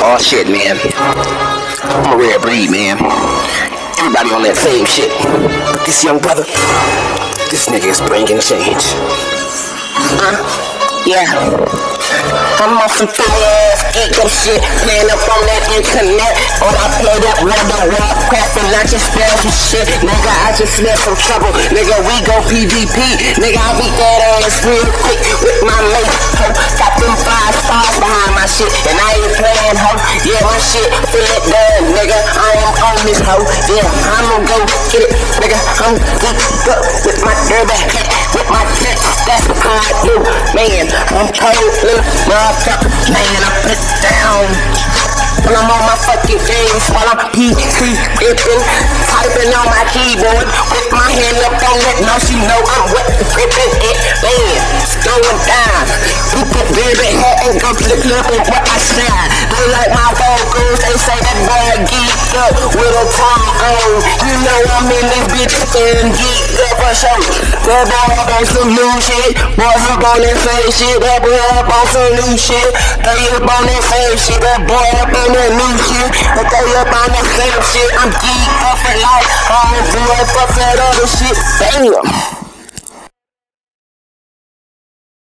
Oh shit, man. I'm a rare breed, man. Everybody on that same shit. But this young brother, this nigga is bringing change. Yeah. I'm on some fire-ass ego shit, playing up on that internet. Or I play that random Warcraft and I just spell some shit. Nigga, I just smell some trouble. Nigga, we go PvP. Nigga, I beat that ass real quick with my mate. Ho, got them 5 stars behind my shit, and I ain't playing, ho. Yeah, my shit, feel it done, nigga. I am on this, ho. Yeah, I'ma go get it, nigga. I'm geeked up with my derby hat, with my tent. That's how I do, man. I'm cold, little motherfucker, man. I put it down when I'm on my fucking games, while I'm ripping, typing on my keyboard with my hand up on it. Now she know I'm wet, gripping it, man. It's going down. People baby hat and go to the club and what I shine. They like my vocals, they say that boy geeked up with a tongue on. You know I'm in this bitch and geeked up for sure. That boy up on some new shit, boys up on that same shit. That boy up on some new shit, they up on that same shit. That boy up on that new shit, but they up on that same shit. I'm geeked up for life, I don't do it for that other shit. Damn.